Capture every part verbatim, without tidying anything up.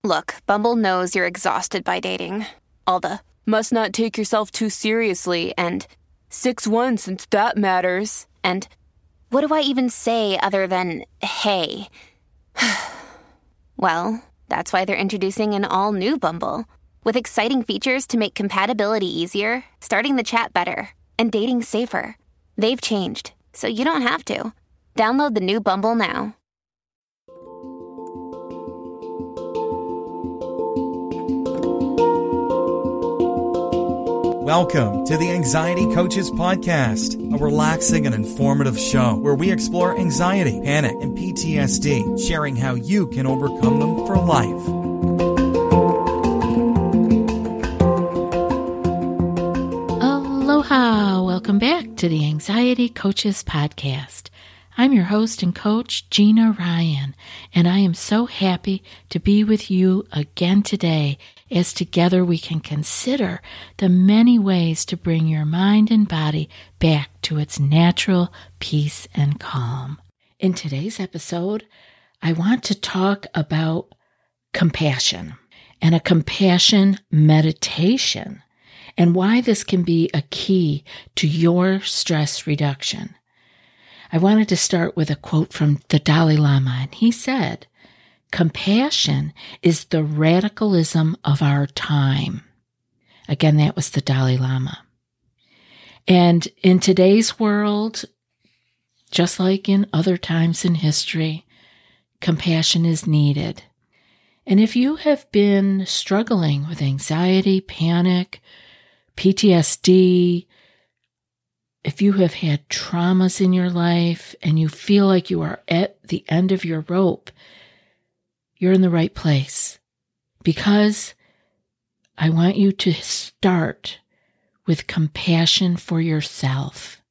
Look, Bumble knows you're exhausted by dating. All the, must not take yourself too seriously, and six one since that matters. And what do I even say other than, hey? Well, that's why they're introducing an all-new Bumble, with exciting features to make compatibility easier, starting the chat better, and dating safer. They've changed, so you don't have to. Download the new Bumble now. Welcome to the Anxiety Coaches Podcast, a relaxing and informative show where we explore anxiety, panic, and P T S D, sharing how you can overcome them for life. Aloha! Welcome back to the Anxiety Coaches Podcast. I'm your host and coach, Gina Ryan, and I am so happy to be with you again today as together we can consider the many ways to bring your mind and body back to its natural peace and calm. In today's episode, I want to talk about compassion and a compassion meditation and why this can be a key to your stress reduction. I wanted to start with a quote from the Dalai Lama, and he said, "Compassion is the radicalism of our time." Again, that was the Dalai Lama. And in today's world, just like in other times in history, compassion is needed. And if you have been struggling with anxiety, panic, P T S D, if you have had traumas in your life and you feel like you are at the end of your rope, you're in the right place, because I want you to start with compassion for yourself.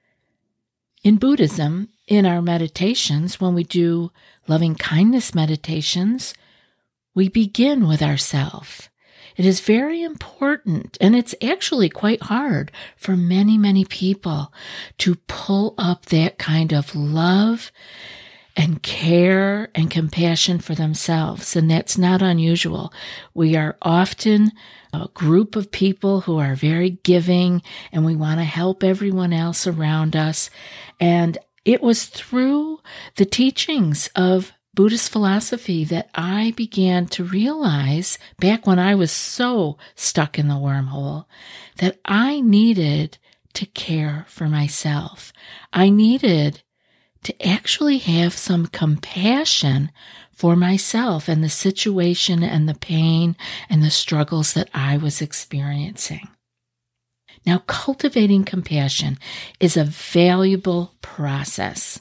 In Buddhism, in our meditations, when we do loving kindness meditations, we begin with ourself. It is very important, and it's actually quite hard for many, many people to pull up that kind of love and care and compassion for themselves, and that's not unusual. We are often a group of people who are very giving, and we want to help everyone else around us, and it was through the teachings of Buddhist philosophy that I began to realize, back when I was so stuck in the wormhole, that I needed to care for myself. I needed to actually have some compassion for myself and the situation and the pain and the struggles that I was experiencing. Now, cultivating compassion is a valuable process,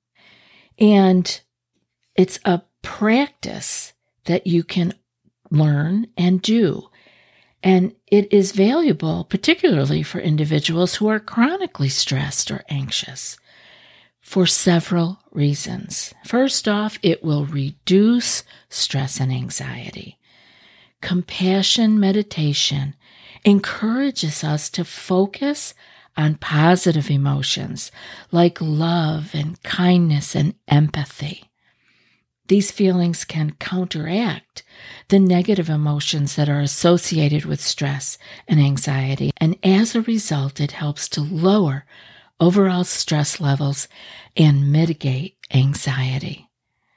and it's a practice that you can learn and do. And it is valuable, particularly for individuals who are chronically stressed or anxious, for several reasons. First off, it will reduce stress and anxiety. Compassion meditation encourages us to focus on positive emotions like love and kindness and empathy. These feelings can counteract the negative emotions that are associated with stress and anxiety, and as a result, it helps to lower overall stress levels and mitigate anxiety.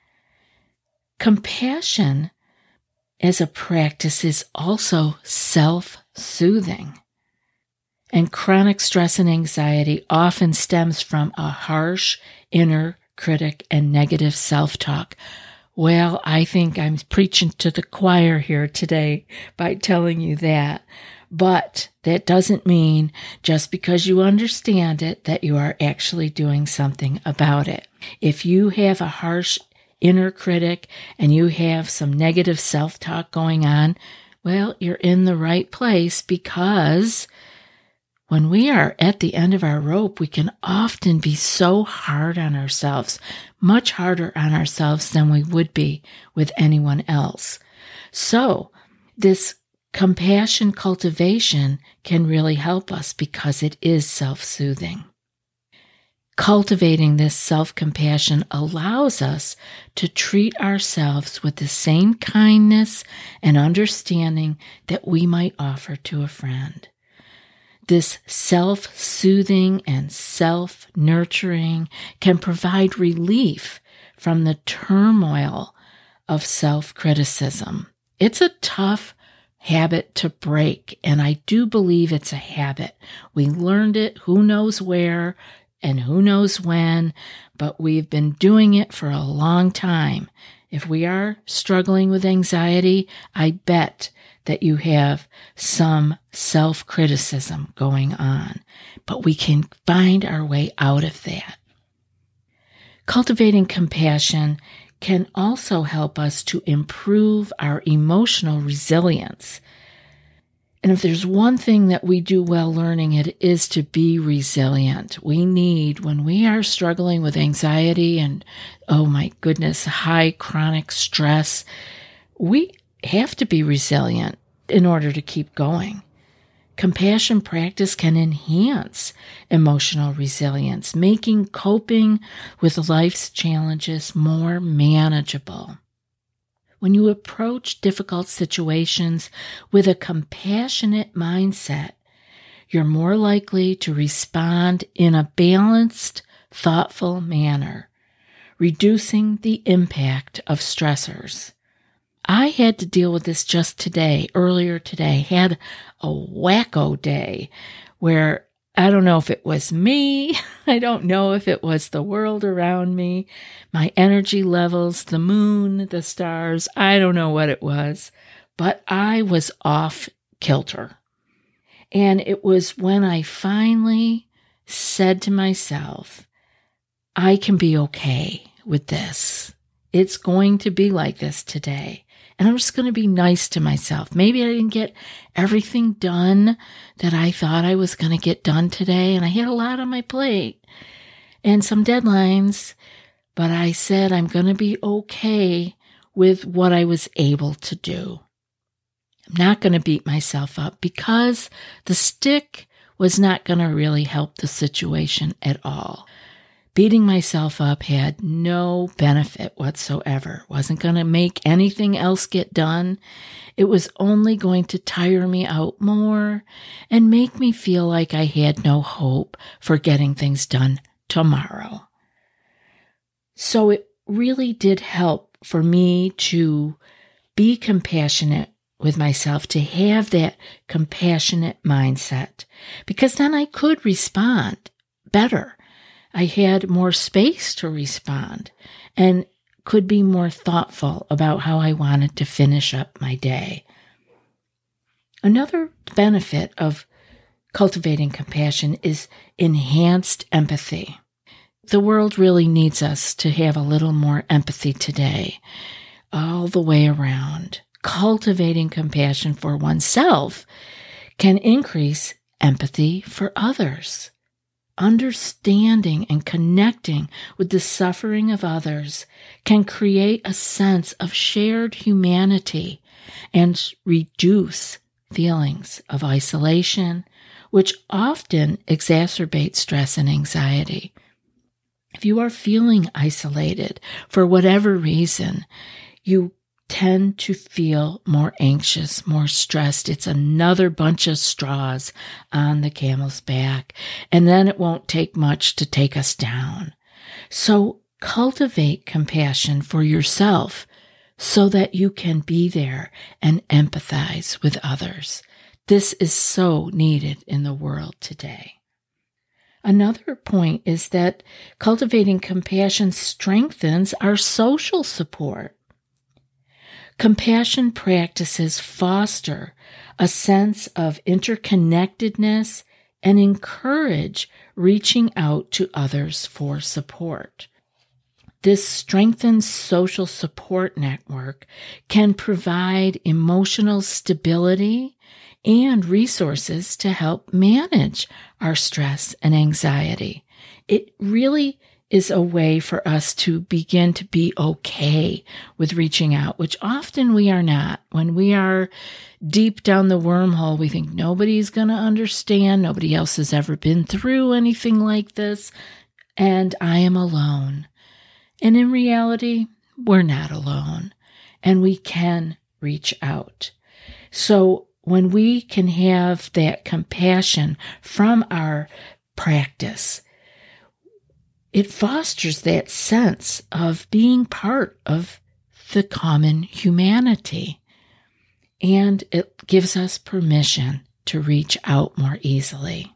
Compassion as a practice is also self-soothing, and chronic stress and anxiety often stems from a harsh inner critic and negative self-talk. Well, I think I'm preaching to the choir here today by telling you that. But that doesn't mean just because you understand it that you are actually doing something about it. If you have a harsh inner critic and you have some negative self-talk going on, well, you're in the right place, because when we are at the end of our rope, we can often be so hard on ourselves, much harder on ourselves than we would be with anyone else. So this compassion cultivation can really help us because it is self-soothing. Cultivating this self-compassion allows us to treat ourselves with the same kindness and understanding that we might offer to a friend. This self-soothing and self-nurturing can provide relief from the turmoil of self-criticism. It's a tough habit to break, and I do believe it's a habit. We learned it who knows where and who knows when, but we've been doing it for a long time. If we are struggling with anxiety, I bet that you have some self-criticism going on, but we can find our way out of that. Cultivating compassion can also help us to improve our emotional resilience. And if there's one thing that we do well learning, it is to be resilient. We need, when we are struggling with anxiety and, oh my goodness, high chronic stress, we have to be resilient in order to keep going. Compassion practice can enhance emotional resilience, making coping with life's challenges more manageable. When you approach difficult situations with a compassionate mindset, you're more likely to respond in a balanced, thoughtful manner, reducing the impact of stressors. I had to deal with this just today, earlier today, had a wacko day where I don't know if it was me, I don't know if it was the world around me, my energy levels, the moon, the stars, I don't know what it was, but I was off kilter. And it was when I finally said to myself, I can be okay with this. It's going to be like this today. And I'm just going to be nice to myself. Maybe I didn't get everything done that I thought I was going to get done today. And I had a lot on my plate and some deadlines. But I said I'm going to be okay with what I was able to do. I'm not going to beat myself up because the stick was not going to really help the situation at all. Beating myself up had no benefit whatsoever. Wasn't going to make anything else get done. It was only going to tire me out more and make me feel like I had no hope for getting things done tomorrow. So it really did help for me to be compassionate with myself, to have that compassionate mindset, because then I could respond better. I had more space to respond and could be more thoughtful about how I wanted to finish up my day. Another benefit of cultivating compassion is enhanced empathy. The world really needs us to have a little more empathy today, all the way around. Cultivating compassion for oneself can increase empathy for others. Understanding and connecting with the suffering of others can create a sense of shared humanity and reduce feelings of isolation, which often exacerbate stress and anxiety. If you are feeling isolated for whatever reason, you tend to feel more anxious, more stressed. It's another bunch of straws on the camel's back, and then it won't take much to take us down. So cultivate compassion for yourself so that you can be there and empathize with others. This is so needed in the world today. Another point is that cultivating compassion strengthens our social support. Compassion practices foster a sense of interconnectedness and encourage reaching out to others for support. This strengthened social support network can provide emotional stability and resources to help manage our stress and anxiety. It really is a way for us to begin to be okay with reaching out, which often we are not. When we are deep down the wormhole, we think nobody's going to understand. Nobody else has ever been through anything like this. and I am alone. And in reality, we're not alone, and we can reach out. So when we can have that compassion from our practice, it fosters that sense of being part of the common humanity, and it gives us permission to reach out more easily.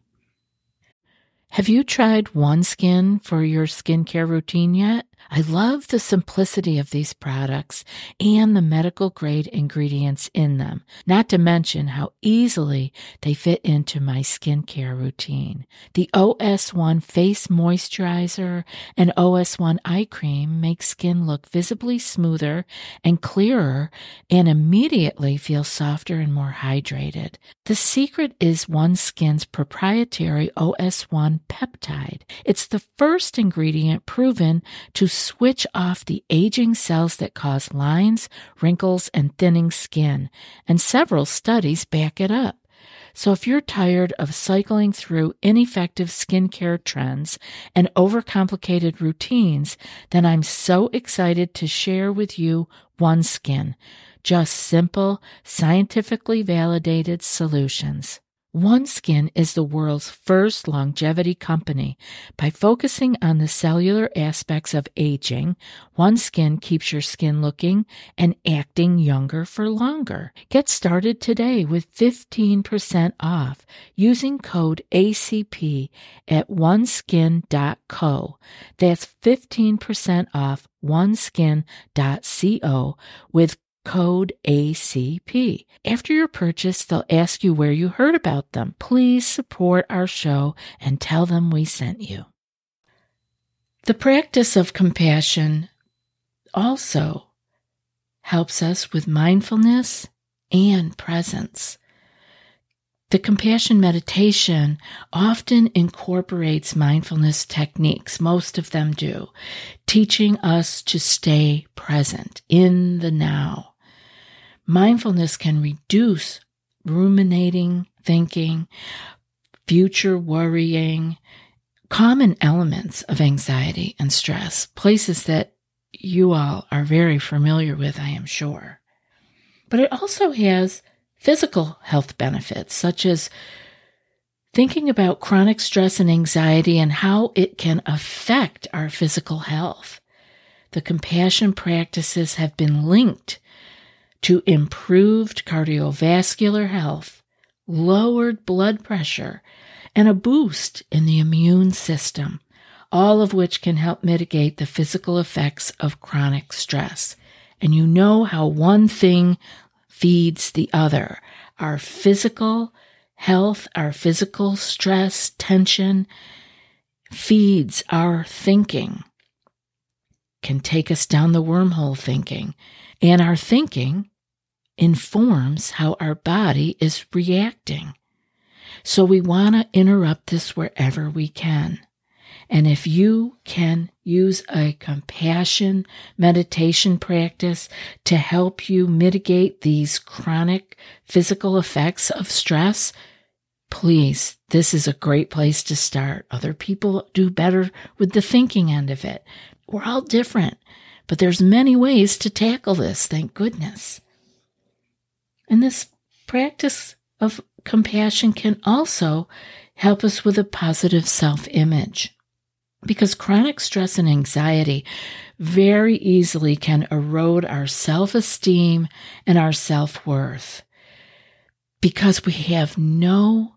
Have you tried OneSkin for your skincare routine yet? I love the simplicity of these products and the medical grade ingredients in them, not to mention how easily they fit into my skincare routine. The O S one Face Moisturizer and O S one Eye Cream make skin look visibly smoother and clearer and immediately feel softer and more hydrated. The secret is OneSkin's proprietary O S one peptide. It's the first ingredient proven to switch off the aging cells that cause lines, wrinkles, and thinning skin, and several studies back it up. So if you're tired of cycling through ineffective skincare trends and overcomplicated routines, then I'm so excited to share with you OneSkin, just simple, scientifically validated solutions. OneSkin is the world's first longevity company. By focusing on the cellular aspects of aging, OneSkin keeps your skin looking and acting younger for longer. Get started today with fifteen percent off using code A C P at one skin dot co. That's fifteen percent off one skin dot co with code A C P. After your purchase, they'll ask you where you heard about them. Please support our show and tell them we sent you. The practice of compassion also helps us with mindfulness and presence. The compassion meditation often incorporates mindfulness techniques, most of them do, teaching us to stay present in the now. Mindfulness can reduce ruminating, thinking, future worrying, common elements of anxiety and stress, places that you all are very familiar with, I am sure. But it also has physical health benefits, such as thinking about chronic stress and anxiety and how it can affect our physical health. The compassion practices have been linked to improved cardiovascular health, lowered blood pressure, and a boost in the immune system, all of which can help mitigate the physical effects of chronic stress. And you know how one thing feeds the other. Our physical health, our physical stress, tension, feeds our thinking, can take us down the wormhole thinking, and our thinking informs how our body is reacting. So we want to interrupt this wherever we can. And if you can use a compassion meditation practice to help you mitigate these chronic physical effects of stress, please, this is a great place to start. Other people do better with the thinking end of it. We're all different, but there's many ways to tackle this, thank goodness. And this practice of compassion can also help us with a positive self-image, because chronic stress and anxiety very easily can erode our self-esteem and our self-worth, because we have no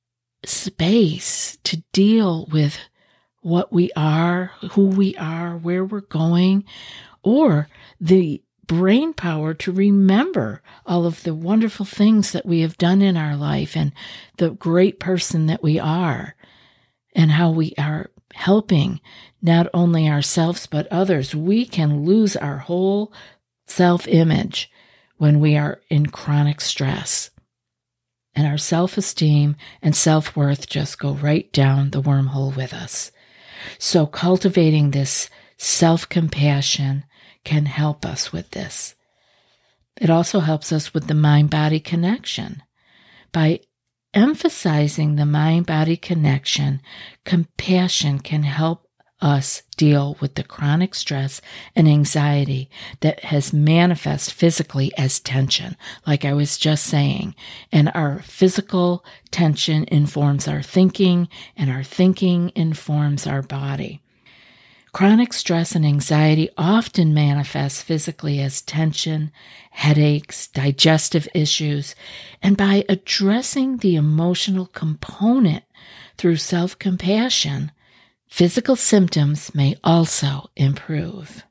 space to deal with what we are, who we are, where we're going, or the brain power to remember all of the wonderful things that we have done in our life and the great person that we are and how we are helping not only ourselves but others. We can lose our whole self-image when we are in chronic stress, and our self-esteem and self-worth just go right down the wormhole with us. So cultivating this self-compassion can help us with this. It also helps us with the mind-body connection. By emphasizing the mind-body connection, compassion can help us deal with the chronic stress and anxiety that has manifest physically as tension, like I was just saying. And our physical tension informs our thinking, and our thinking informs our body. Chronic stress and anxiety often manifest physically as tension, headaches, digestive issues, and by addressing the emotional component through self-compassion, physical symptoms may also improve.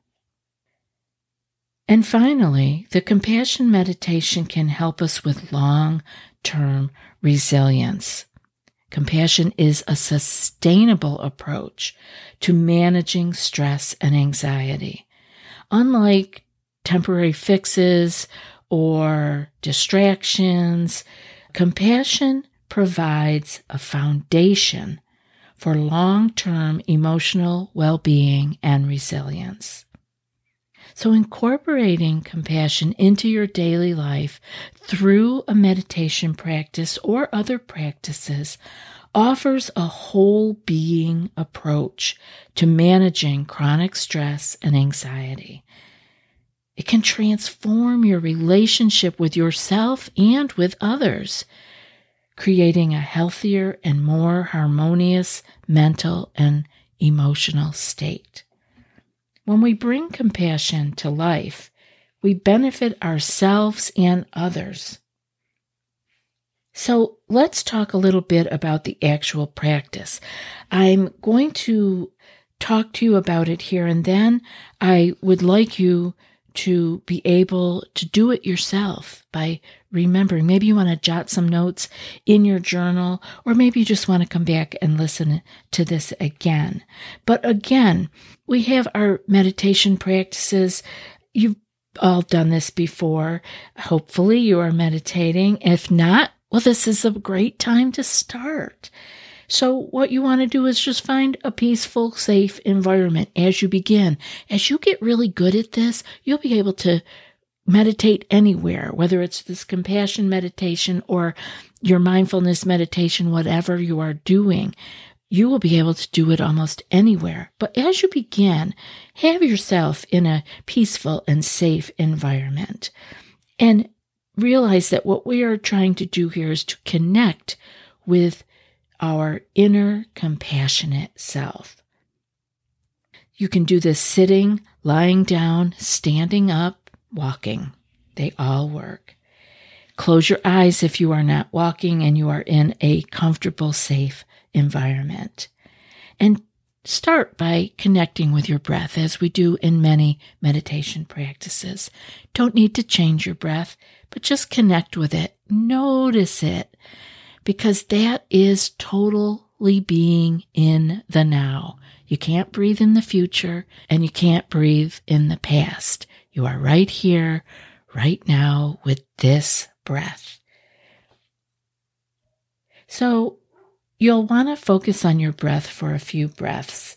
And finally, the compassion meditation can help us with long-term resilience. Compassion is a sustainable approach to managing stress and anxiety. Unlike temporary fixes or distractions, compassion provides a foundation for long-term emotional well-being and resilience. So incorporating compassion into your daily life through a meditation practice or other practices offers a whole being approach to managing chronic stress and anxiety. It can transform your relationship with yourself and with others, creating a healthier and more harmonious mental and emotional state. When we bring compassion to life, we benefit ourselves and others. So let's talk a little bit about the actual practice. I'm going to talk to you about it here, and then I would like you to be able to do it yourself by remembering. Maybe you want to jot some notes in your journal, or maybe you just want to come back and listen to this again. But again, we have our meditation practices. You've all done this before. Hopefully you are meditating. If not, well, this is a great time to start. So what you want to do is just find a peaceful, safe environment as you begin. As you get really good at this, you'll be able to meditate anywhere, whether it's this compassion meditation or your mindfulness meditation, whatever you are doing. You will be able to do it almost anywhere. But as you begin, have yourself in a peaceful and safe environment. And realize that what we are trying to do here is to connect with our inner compassionate self. You can do this sitting, lying down, standing up, walking. They all work. Close your eyes if you are not walking and you are in a comfortable, safe environment. And start by connecting with your breath, as we do in many meditation practices. Don't need to change your breath, but just connect with it. Notice it, because that is totally being in the now. You can't breathe in the future, and you can't breathe in the past. You are right here, right now, with this breath. So you'll want to focus on your breath for a few breaths.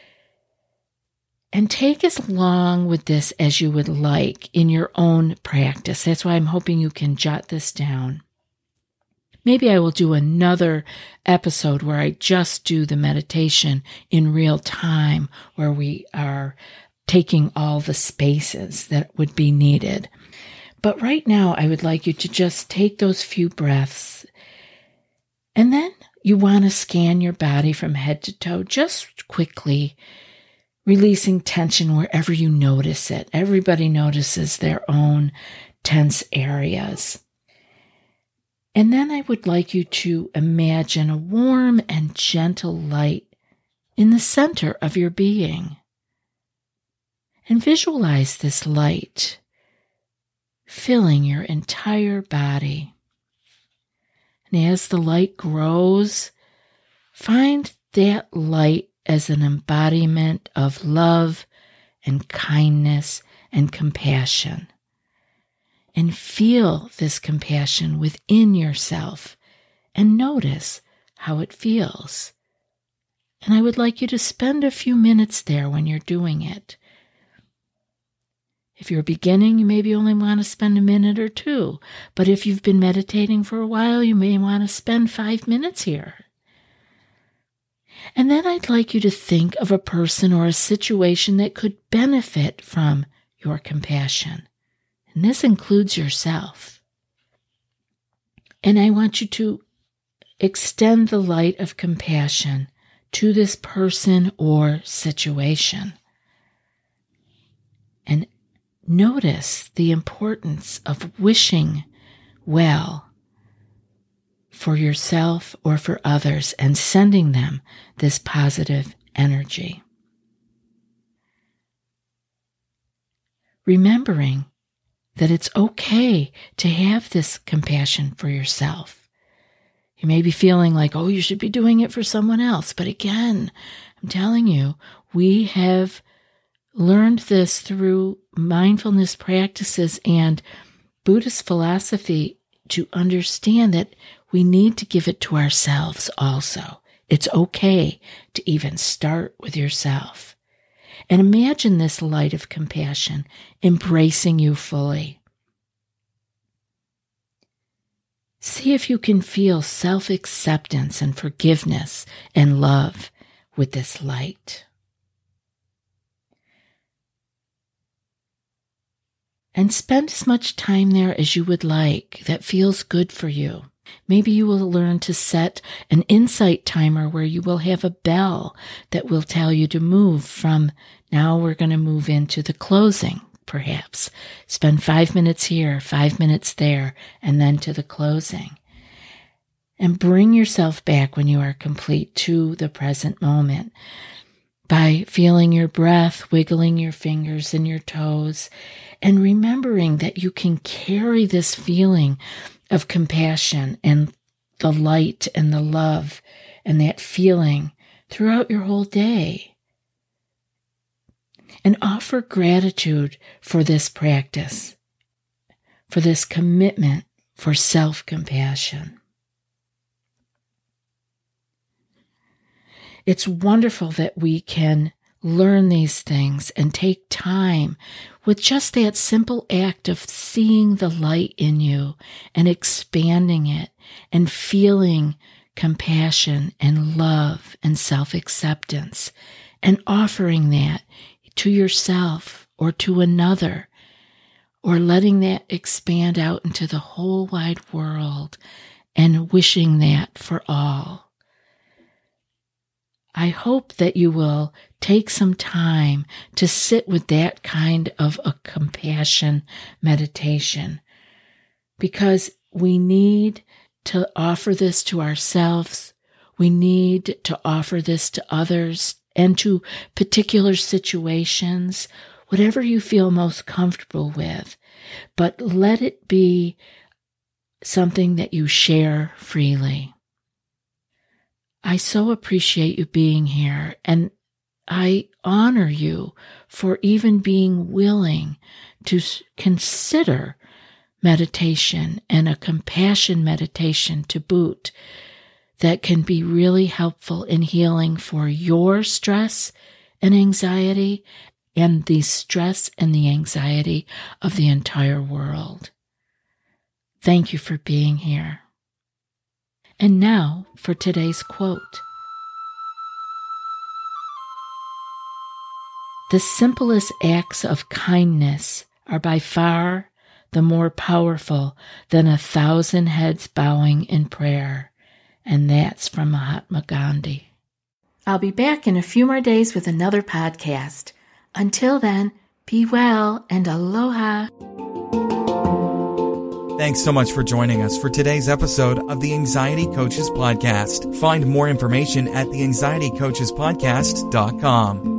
And take as long with this as you would like in your own practice. That's why I'm hoping you can jot this down. Maybe I will do another episode where I just do the meditation in real time, where we are taking all the spaces that would be needed. But right now, I would like you to just take those few breaths, and then you want to scan your body from head to toe just quickly, releasing tension wherever you notice it. Everybody notices their own tense areas. And then I would like you to imagine a warm and gentle light in the center of your being. And visualize this light filling your entire body. And as the light grows, find that light as an embodiment of love and kindness and compassion. And feel this compassion within yourself and notice how it feels. And I would like you to spend a few minutes there when you're doing it. If you're beginning, you maybe only want to spend a minute or two. But if you've been meditating for a while, you may want to spend five minutes here. And then I'd like you to think of a person or a situation that could benefit from your compassion. And this includes yourself. And I want you to extend the light of compassion to this person or situation. And notice the importance of wishing well for yourself or for others and sending them this positive energy. Remembering that it's okay to have this compassion for yourself. You may be feeling like, oh, you should be doing it for someone else. But again, I'm telling you, we have learned this through mindfulness practices and Buddhist philosophy to understand that we need to give it to ourselves also. It's okay to even start with yourself. And imagine this light of compassion embracing you fully. See if you can feel self-acceptance and forgiveness and love with this light. And spend as much time there as you would like that feels good for you. Maybe you will learn to set an insight timer where you will have a bell that will tell you to move from now we're going to move into the closing, perhaps. Spend five minutes here, five minutes there, and then to the closing. And bring yourself back when you are complete to the present moment by feeling your breath, wiggling your fingers and your toes, and remembering that you can carry this feeling of compassion and the light and the love and that feeling throughout your whole day. And offer gratitude for this practice, for this commitment for self-compassion. It's wonderful that we can learn these things and take time with just that simple act of seeing the light in you and expanding it and feeling compassion and love and self-acceptance and offering that to yourself or to another, or letting that expand out into the whole wide world and wishing that for all. I hope that you will take some time to sit with that kind of a compassion meditation, because we need to offer this to ourselves. We need to offer this to others and to particular situations, whatever you feel most comfortable with. But let it be something that you share freely. I so appreciate you being here, and I honor you for even being willing to consider meditation and a compassion meditation to boot that can be really helpful in healing for your stress and anxiety and the stress and the anxiety of the entire world. Thank you for being here. And now for today's quote. The simplest acts of kindness are by far the more powerful than a thousand heads bowing in prayer. And that's from Mahatma Gandhi. I'll be back in a few more days with another podcast. Until then, be well and aloha. Thanks so much for joining us for today's episode of the Anxiety Coaches Podcast. Find more information at the anxiety coaches podcast dot com.